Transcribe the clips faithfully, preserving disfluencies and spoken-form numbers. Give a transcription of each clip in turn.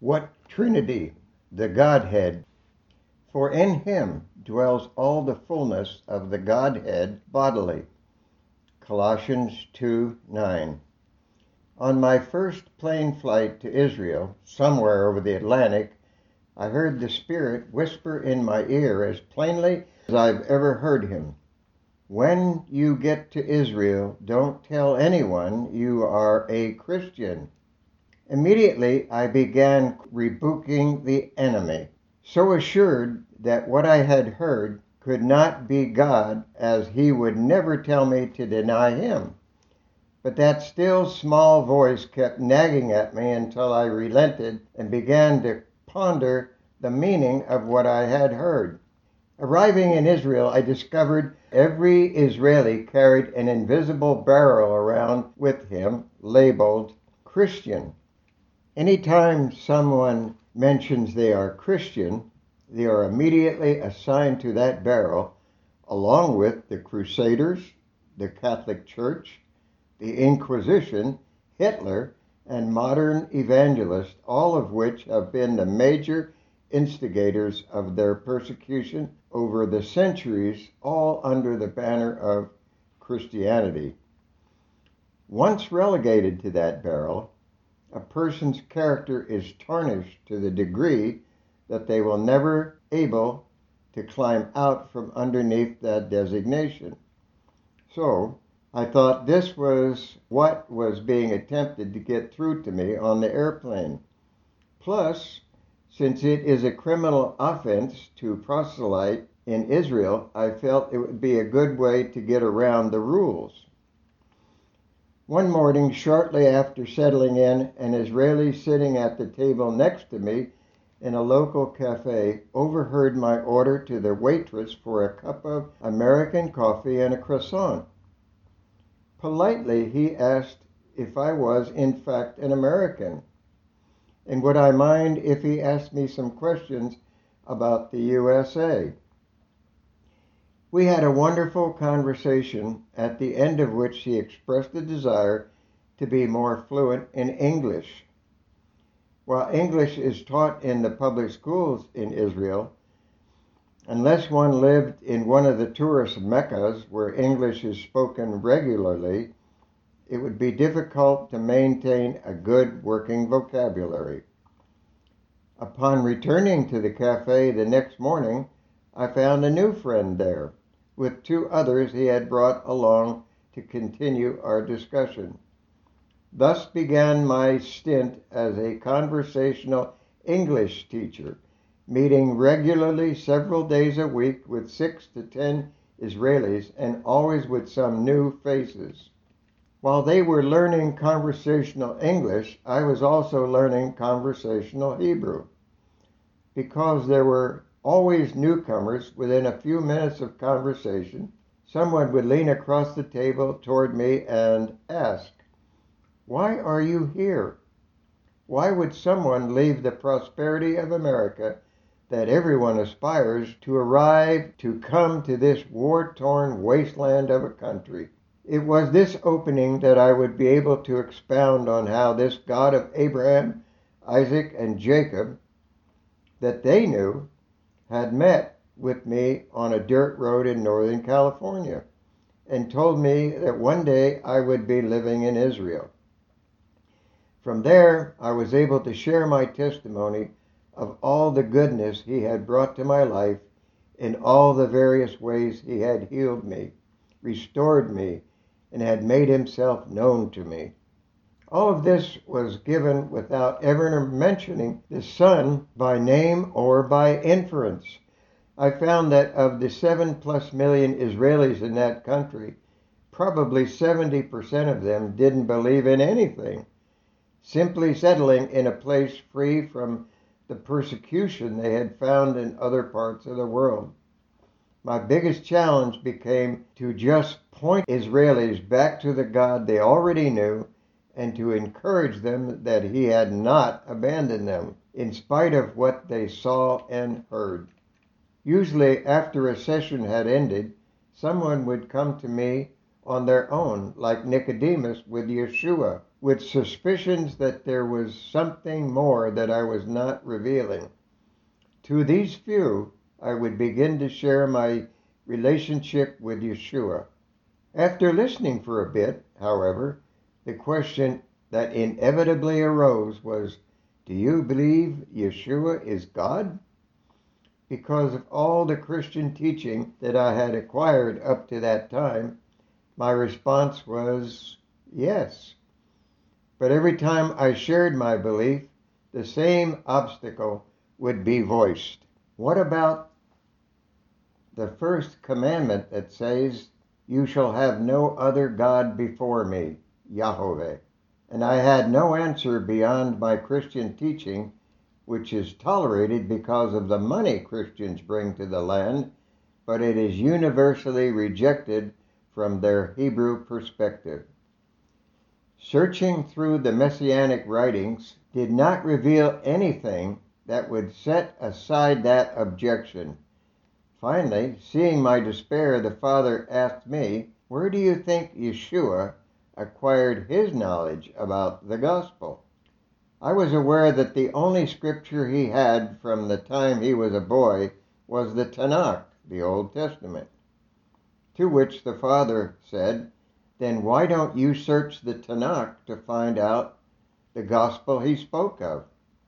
What Trinity? The Godhead. For in him dwells all the fullness of the Godhead bodily. Colossians two nine. On my first plane flight to Israel, somewhere over the Atlantic, I heard the Spirit whisper in my ear as plainly as I've ever heard him. When you get to Israel, don't tell anyone you are a Christian. Immediately, I began rebuking the enemy, so assured that what I had heard could not be God, as he would never tell me to deny him. But that still small voice kept nagging at me until I relented and began to ponder the meaning of what I had heard. Arriving in Israel, I discovered every Israeli carried an invisible barrel around with him labeled Christian. Anytime someone mentions they are Christian, they are immediately assigned to that barrel, along with the Crusaders, the Catholic Church, the Inquisition, Hitler, and modern evangelists, all of which have been the major instigators of their persecution over the centuries, all under the banner of Christianity. Once relegated to that barrel, a person's character is tarnished to the degree that they will never able to climb out from underneath that designation. So, I thought this was what was being attempted to get through to me on the airplane. Plus, since it is a criminal offense to proselyte in Israel, I felt it would be a good way to get around the rules. One morning, shortly after settling in, an Israeli sitting at the table next to me in a local cafe overheard my order to the waitress for a cup of American coffee and a croissant. Politely, he asked if I was, in fact, an American, and would I mind if he asked me some questions about the U S A. We had a wonderful conversation, at the end of which he expressed a desire to be more fluent in English. While English is taught in the public schools in Israel, unless one lived in one of the tourist meccas where English is spoken regularly, it would be difficult to maintain a good working vocabulary. Upon returning to the cafe the next morning, I found a new friend there, with two others he had brought along to continue our discussion. Thus began my stint as a conversational English teacher, meeting regularly several days a week with six to ten Israelis, and always with some new faces. While they were learning conversational English, I was also learning conversational Hebrew. Because there were always newcomers within a few minutes of conversation, someone would lean across the table toward me and ask, "Why are you here? Why would someone leave the prosperity of America that everyone aspires to arrive to come to this war-torn wasteland of a country?" It was this opening that I would be able to expound on how this God of Abraham, Isaac, and Jacob, that they knew, had met with me on a dirt road in Northern California and told me that one day I would be living in Israel. From there, I was able to share my testimony of all the goodness he had brought to my life in all the various ways he had healed me, restored me, and had made himself known to me. All of this was given without ever mentioning the Son by name or by inference. I found that of the seven plus million Israelis in that country, probably seventy percent of them didn't believe in anything, simply settling in a place free from the persecution they had found in other parts of the world. My biggest challenge became to just point Israelis back to the God they already knew and to encourage them that he had not abandoned them, in spite of what they saw and heard. Usually, after a session had ended, someone would come to me on their own, like Nicodemus with Yeshua, with suspicions that there was something more that I was not revealing. To these few, I would begin to share my relationship with Yeshua. After listening for a bit, however, the question that inevitably arose was, do you believe Yeshua is God? Because of all the Christian teaching that I had acquired up to that time, my response was yes. But every time I shared my belief, the same obstacle would be voiced. What about the first commandment that says, you shall have no other God before me, Yahweh? And I had no answer beyond my Christian teaching, which is tolerated because of the money Christians bring to the land, but it is universally rejected from their Hebrew perspective. Searching through the Messianic writings did not reveal anything that would set aside that objection. Finally, seeing my despair, the Father asked me, where do you think Yeshua acquired his knowledge about the gospel? I was aware that the only scripture he had from the time he was a boy was the Tanakh, the Old Testament. To which the Father said, then why don't you search the Tanakh to find out the gospel he spoke of?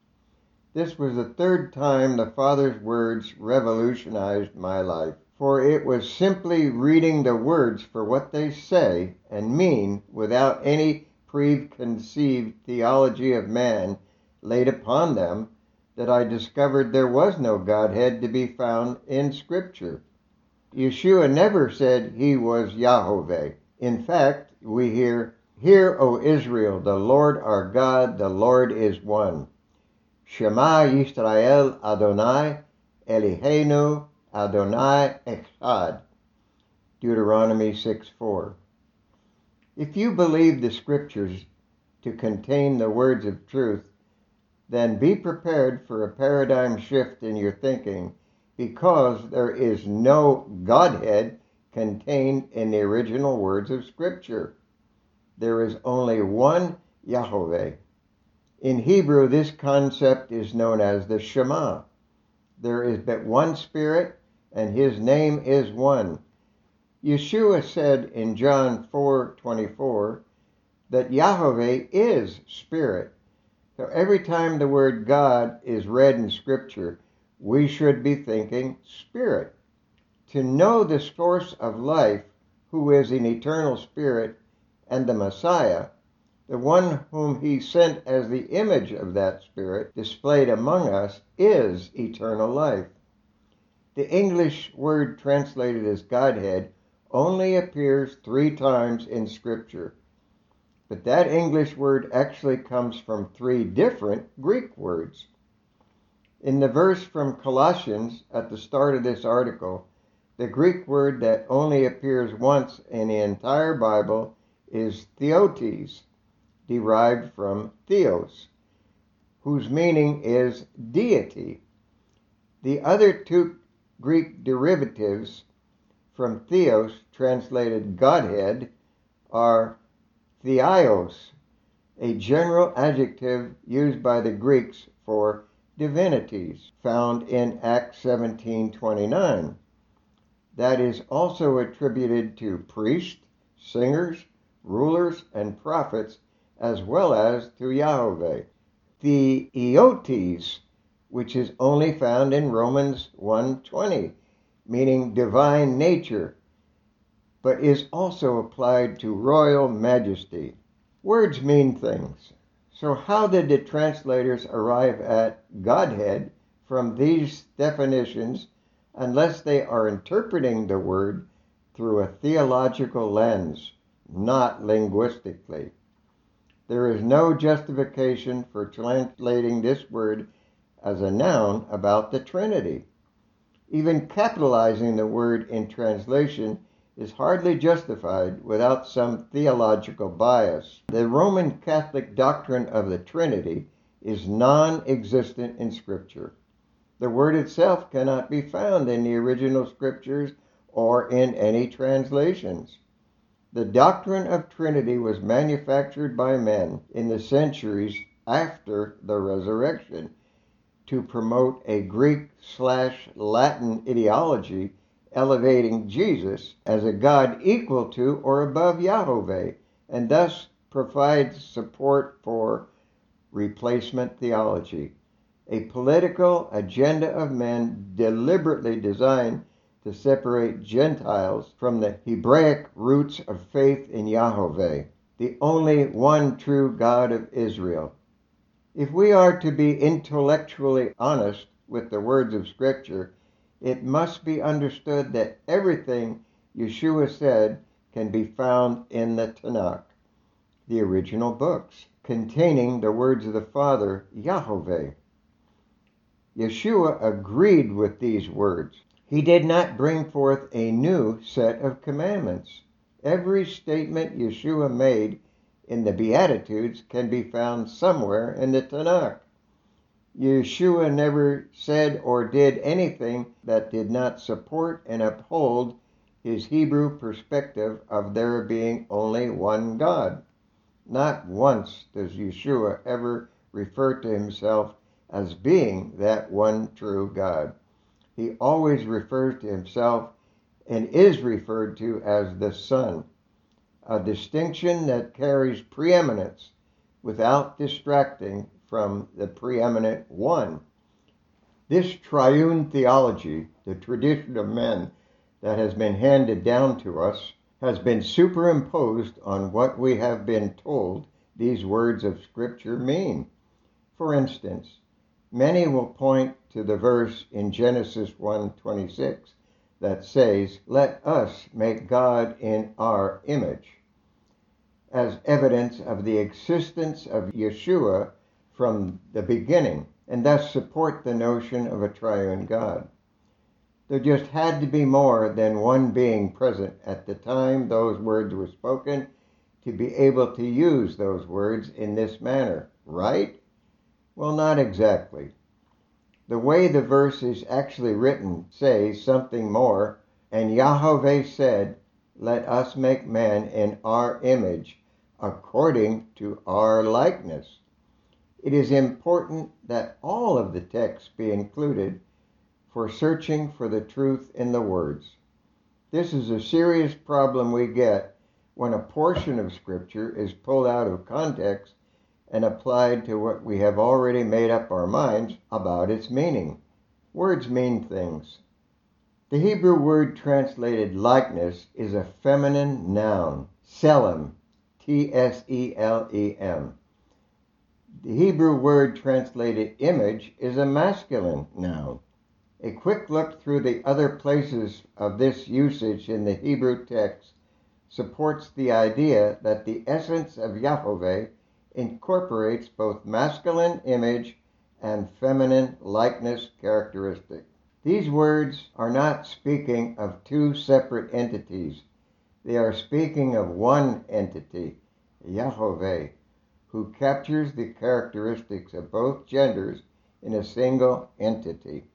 This was the third time the Father's words revolutionized my life, for it was simply reading the words for what they say and mean without any preconceived theology of man laid upon them that I discovered there was no Godhead to be found in Scripture. Yeshua never said he was Yahweh. In fact, we hear, hear, O Israel, the Lord our God, the Lord is one. Shema Yisrael Adonai Eloheinu Adonai Echad. Deuteronomy six four. If you believe the scriptures to contain the words of truth, then be prepared for a paradigm shift in your thinking, because there is no Godhead contained in the original words of Scripture. There is only one Yahweh. In Hebrew, this concept is known as the Shema. There is but one Spirit, and his name is one. Yeshua said in John four twenty-four that Yahweh is Spirit. So every time the word God is read in Scripture, we should be thinking Spirit. To know the source of life, who is an eternal Spirit, and the Messiah, the one whom he sent as the image of that Spirit displayed among us, is eternal life. The English word translated as Godhead only appears three times in Scripture. But that English word actually comes from three different Greek words. In the verse from Colossians at the start of this article, the Greek word that only appears once in the entire Bible is theotes, derived from theos, whose meaning is deity. The other two Greek derivatives from theos, translated Godhead, are theos, a general adjective used by the Greeks for divinities, found in Acts seventeen twenty-nine. That is also attributed to priests, singers, rulers, and prophets, as well as to Yahweh. The eotes, which is only found in Romans one twenty, meaning divine nature, but is also applied to royal majesty. Words mean things. So how did the translators arrive at Godhead from these definitions unless they are interpreting the word through a theological lens, not linguistically? There is no justification for translating this word as a noun about the Trinity. Even capitalizing the word in translation is hardly justified without some theological bias. The Roman Catholic doctrine of the Trinity is non-existent in Scripture. The word itself cannot be found in the original Scriptures or in any translations. The doctrine of Trinity was manufactured by men in the centuries after the resurrection to promote a Greek slash Latin ideology elevating Jesus as a God equal to or above Yahweh, and thus provides support for replacement theology, a political agenda of men deliberately designed to separate Gentiles from the Hebraic roots of faith in Yahweh, the only one true God of Israel. If we are to be intellectually honest with the words of Scripture, it must be understood that everything Yeshua said can be found in the Tanakh, the original books, containing the words of the Father, Yahweh. Yeshua agreed with these words. He did not bring forth a new set of commandments. Every statement Yeshua made in the Beatitudes can be found somewhere in the Tanakh. Yeshua never said or did anything that did not support and uphold his Hebrew perspective of there being only one God. Not once does Yeshua ever refer to himself as being that one true God. He always refers to himself and is referred to as the Son, a distinction that carries preeminence without distracting from the preeminent One. This triune theology, the tradition of men that has been handed down to us, has been superimposed on what we have been told these words of Scripture mean. For instance, many will point to the verse in Genesis one twenty-six that says, "Let us make God in our image," as evidence of the existence of Yeshua from the beginning, and thus support the notion of a triune God. There just had to be more than one being present at the time those words were spoken to be able to use those words in this manner, right? Well, not exactly. The way the verse is actually written says something more, and Yahweh said, "Let us make man in our image, according to our likeness." It is important that all of the text be included for searching for the truth in the words. This is a serious problem we get when a portion of Scripture is pulled out of context and applied to what we have already made up our minds about its meaning. Words mean things. The Hebrew word translated likeness is a feminine noun, tselem, T S E L E M. The Hebrew word translated image is a masculine noun. A quick look through the other places of this usage in the Hebrew text supports the idea that the essence of Yahweh incorporates both masculine image and feminine likeness characteristic. These words are not speaking of two separate entities. They are speaking of one entity, Yahweh, who captures the characteristics of both genders in a single entity.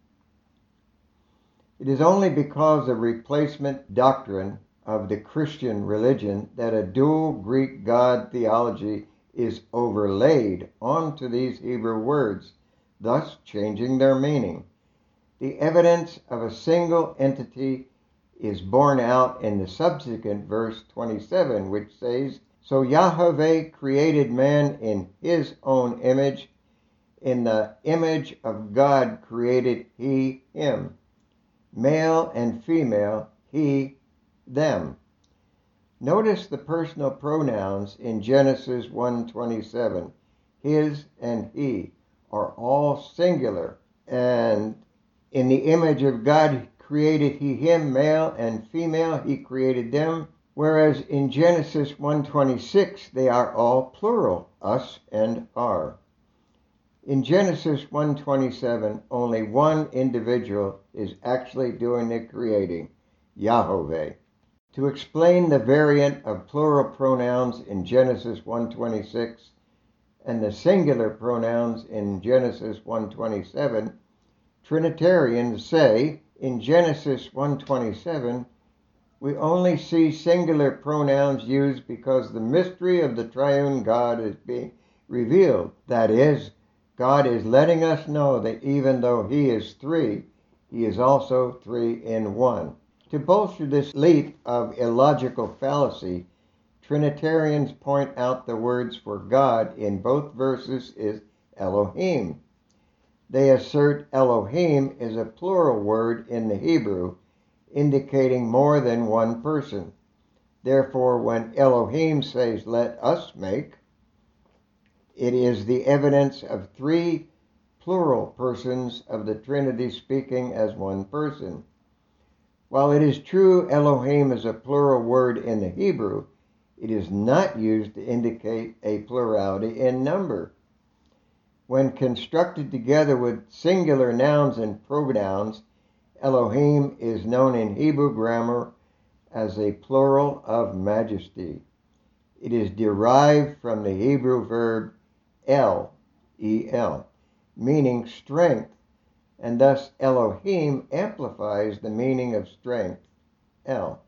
It is only because of replacement doctrine of the Christian religion that a dual Greek God theology is overlaid onto these Hebrew words, thus changing their meaning. The evidence of a single entity is borne out in the subsequent verse twenty-seven, which says, "So Yahweh created man in his own image. In the image of God created he him. Male and female, he, them." Notice the personal pronouns in Genesis one twenty-seven. His and he are all singular. And in the image of God created he him, male and female, he created them. Whereas in Genesis one twenty-six, they are all plural, us and our. In Genesis one twenty-seven, only one individual is actually doing the creating, Yahweh. To explain the variant of plural pronouns in Genesis one twenty-six and the singular pronouns in Genesis one twenty-seven, Trinitarians say in Genesis one twenty-seven, We only see singular pronouns used because the mystery of the triune God is being revealed. That is, God is letting us know that even though he is three, he is also three in one. To bolster this leap of illogical fallacy, Trinitarians point out the words for God in both verses is Elohim. They assert Elohim is a plural word in the Hebrew, indicating more than one person. Therefore, when Elohim says, "Let us make," it is the evidence of three plural persons of the Trinity speaking as one person. While it is true Elohim is a plural word in the Hebrew, it is not used to indicate a plurality in number. When constructed together with singular nouns and pronouns, Elohim is known in Hebrew grammar as a plural of majesty. It is derived from the Hebrew verb el, E L, meaning strength, and thus Elohim amplifies the meaning of strength, El.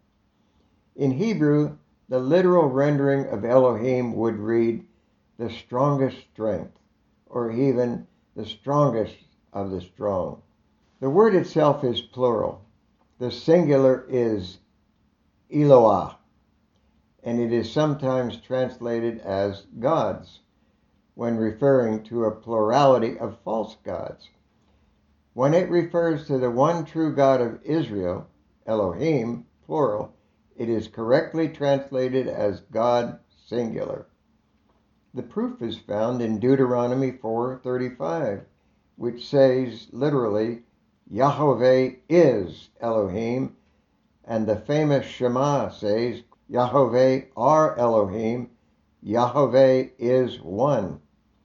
In Hebrew, the literal rendering of Elohim would read, the strongest strength, or even the strongest of the strong. The word itself is plural. The singular is Eloah, and it is sometimes translated as gods when referring to a plurality of false gods. When it refers to the one true God of Israel, Elohim, plural, it is correctly translated as God, singular. The proof is found in Deuteronomy four thirty-five, which says literally, Yahweh is Elohim, and the famous Shema says, Yahweh are Elohim, Yahweh is one.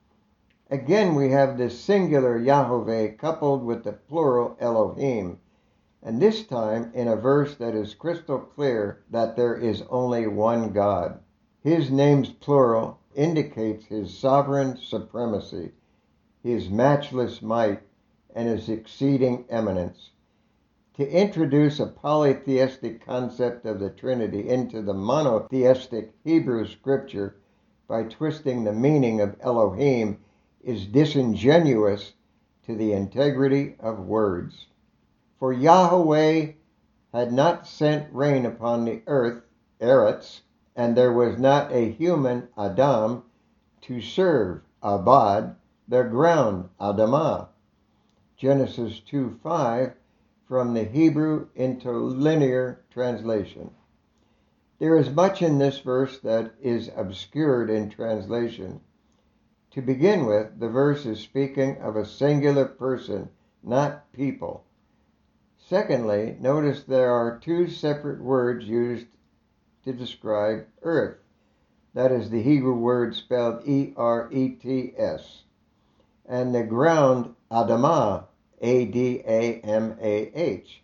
Again, we have the singular Yahweh coupled with the plural Elohim, and this time in a verse that is crystal clear that there is only one God. His name's plural indicates his sovereign supremacy, his matchless might, and his exceeding eminence. To introduce a polytheistic concept of the Trinity into the monotheistic Hebrew scripture by twisting the meaning of Elohim is disingenuous to the integrity of words. For Yahweh had not sent rain upon the earth, Eretz, and there was not a human, Adam, to serve, Abad, the ground, Adamah. Genesis two five, from the Hebrew interlinear translation. There is much in this verse that is obscured in translation. To begin with, the verse is speaking of a singular person, not people. Secondly, notice there are two separate words used to describe earth. That is the Hebrew word spelled E R E T S. And the ground, Adamah, A D A M A H.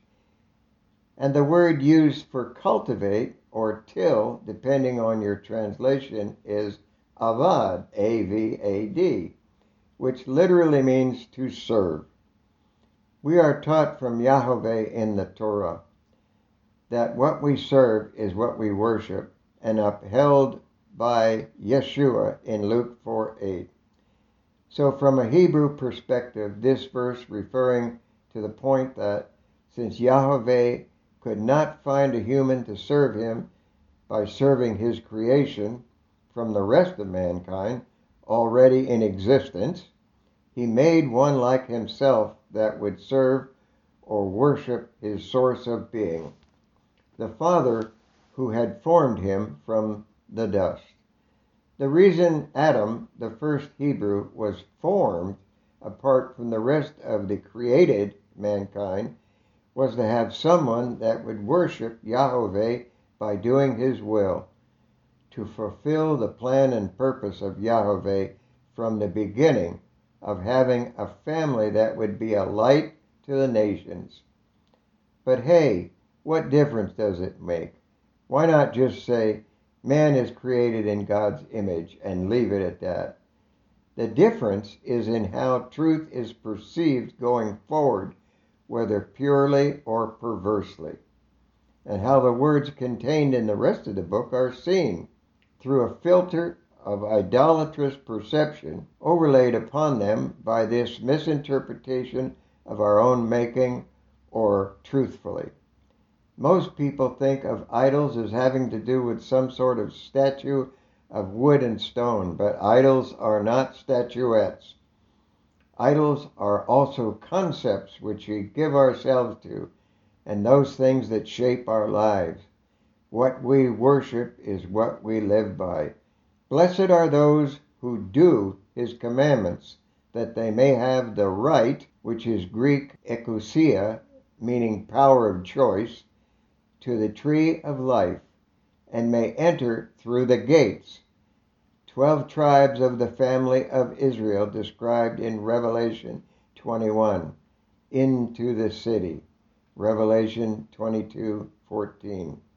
And the word used for cultivate or till, depending on your translation, is avad, A V A D, which literally means to serve. We are taught from Yahweh in the Torah that what we serve is what we worship, and upheld by Yeshua in Luke four eight. So from a Hebrew perspective, this verse referring to the point that since Yahweh could not find a human to serve him by serving his creation from the rest of mankind already in existence, he made one like himself that would serve or worship his source of being, the Father who had formed him from the dust. The reason Adam, the first Hebrew, was formed apart from the rest of the created mankind was to have someone that would worship Yahweh by doing his will, to fulfill the plan and purpose of Yahweh from the beginning of having a family that would be a light to the nations. But hey, what difference does it make? Why not just say, man is created in God's image and leave it at that? The difference is in how truth is perceived going forward, whether purely or perversely. and how the words contained in the rest of the book are seen through a filter of idolatrous perception overlaid upon them by this misinterpretation of our own making, or truthfully. Most people think of idols as having to do with some sort of statue of wood and stone, but idols are not statuettes. Idols are also concepts which we give ourselves to, and those things that shape our lives. What we worship is what we live by. Blessed are those who do his commandments, that they may have the right, which is Greek exousia, meaning power of choice, to the tree of life, and may enter through the gates. Twelve tribes of the family of Israel described in Revelation twenty-one, into the city. Revelation twenty-two fourteen.